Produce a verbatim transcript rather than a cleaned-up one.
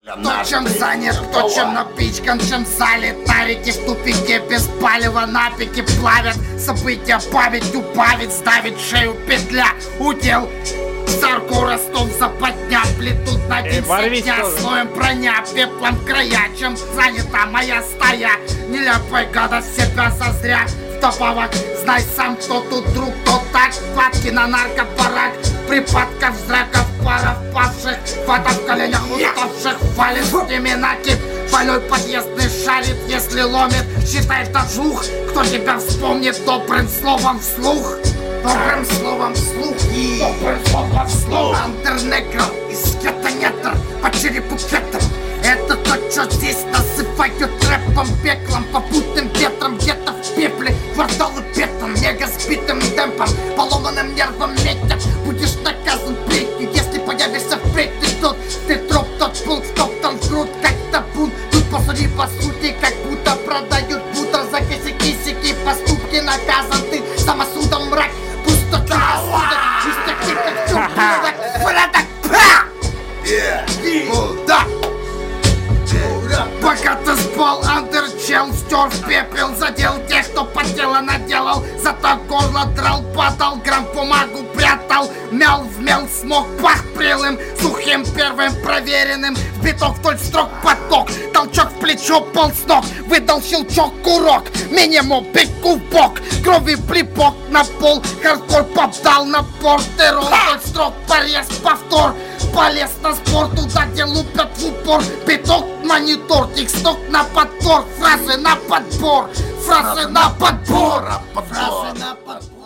Кто чем занят, кто чем напичкан, чем залит. Тарики в тупике без палева на пике плавят. События память убавит, сдавит шею петля. Удел Сарку Ростов западня, плетут на день дня слоем броня, пеплом края. Чем занята моя стая, не ляпай гадость себя созря. Вдобавок, знай сам, кто тут друг, кто так. Хватки на наркопарак, припадков, зраков, паров павших, хватов в коленях уставших, валит имена кип. Больной подъездный шарит, если ломит, считает от жух. Кто тебя вспомнит добрым словом вслух? Добрым словом вслух и добрым словом вслух. Андернегро из кетонетр по черепу кетом. Это то, что здесь насыпают рэпом, пеклом, попутным ветром. Где-то в пепле кварталы петлом, мега сбитым темпом, поломанным нервом метят. Будешь наказан плетью, если появишься впредь. Ты тот, ты троп, тот пункт, стоптан в грудь, как табун. Тут посуди по сути, как будто продают бутер за косяки-сяки. Поступки наказан ты самосудом, мрак, пустота, осудок. Чисто как все порядок, порядок, да! Пока ты спал, андерчел стер в пепел, задел тех, кто по тело наделал. Зато горло драл, падал, грамм бумагу прятал. Мял в мел, смог, пах прелым, сухим первым проверенным. В биток вдоль строк поток, толчок в плечо, пол с ног. Выдал щелчок, курок, минимум пику в бок. Крови припок на пол, хардкор попдал на портерол. Вдоль строк порез, повтор. Полез на спорт, туда где лупят в упор. Биток, монитор, тексток на подбор. Фразы на подбор, фразы на подбор, фразы на подбор.